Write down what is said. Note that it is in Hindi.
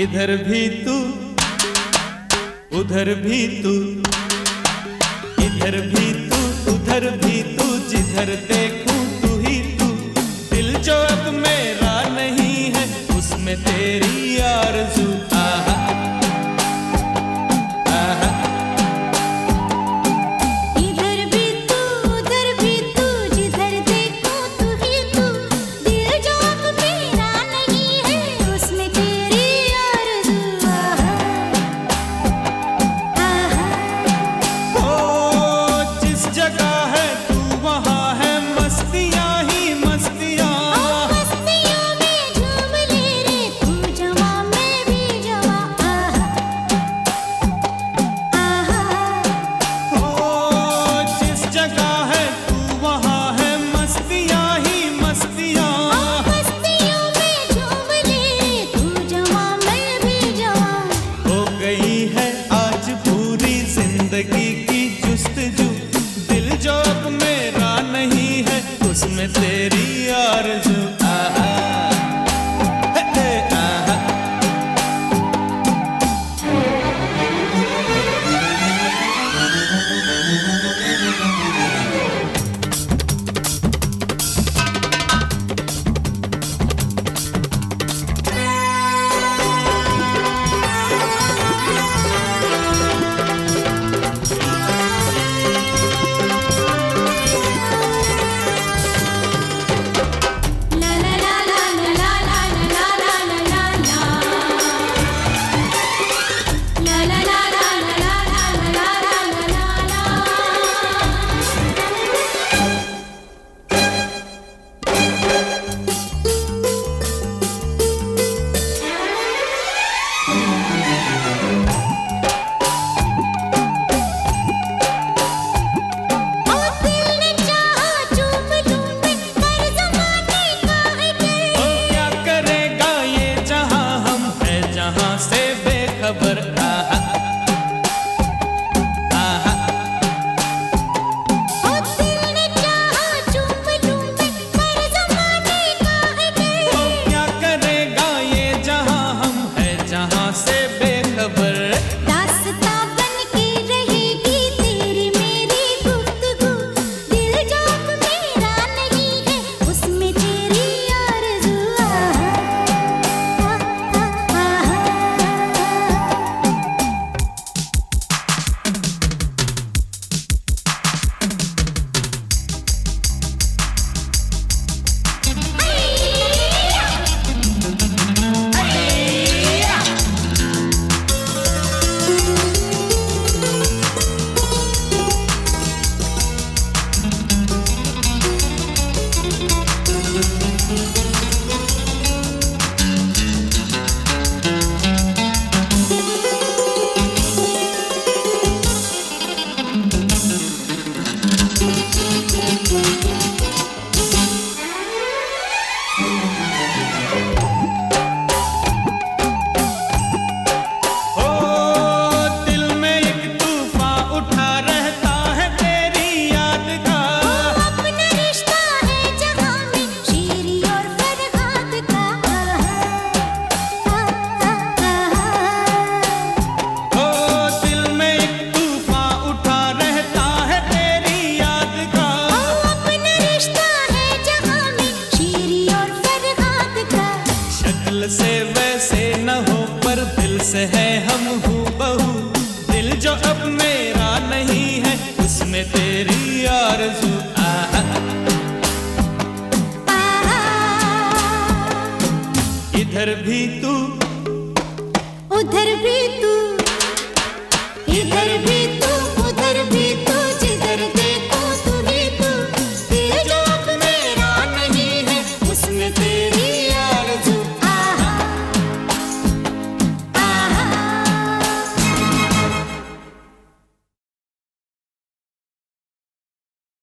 इधर भी तू, उधर भी तू, इधर भी तू, उधर भी तू, जिधर देखूं तू ही तू। दिल जो अब मेरा नहीं है उसमें तेरी आरज़ू। आहा आहा। इधर भी तू, उधर भी तू, जिधर देखूं तू ही तू। दिल जो अब मेरा नहीं है उसमें तेरी आरज़ू। आहा आहा। ओ जिस जगह है तू वहाँ है मस्तियाँ ही मस्तियाँ। मस्तियों में झूम ले रे तू जवा मैं भी जवा। आहा आहा। ओ जिस जगह है तू वहाँ है मस्तियाँ ही मस्तियाँ। मस्तियों में झूम ले रे तू जवा मैं भी जवा। हो गई है आज पूरी जिंदगी की जुस्तजू। दिल जो अब मेरा नहीं है उसमें तेरी आरज़ू। आहा हे हे आहा। ला ला ला ला ला ला ला ला ला ला ला। ला ला ला ला ला ला ला ला ला ला। ओ दिल ने चाहा चूम लूं मैं कर ज़माने का है डर। ओ क्या करेगा ये जहां हम है जहां से बेखबर। आहा आहा। ओ दिल ने चाहा चूम लूं मैं कर ज़माने का है डर। ओ क्या करेगा ये जहां हम है जहां से बेखबर। दास्तां बन के रहेगी तेरी मेरी गुफ्तगू। दिल जो अब मेरा नहीं है उसमें तेरी आरज़ू। आहा आहा। ओ दिल में एक तूफान उठा रहता है तेरी याद का। अपना रिश्ता है जहाँ में शीरी और फरहाद का। ओ दिल में एक तूफान उठा रहता है तेरी याद का। अपना रिश्ता है जहाँ में शीरी और फरहाद का। शक्ल से वैसे न हो पर दिल से है हम हूबहू। दिल जो अब मेरा नहीं है उसमें तेरी आरज़ू। आहा। इधर भी तू, उधर भी तू, इधर भी तू,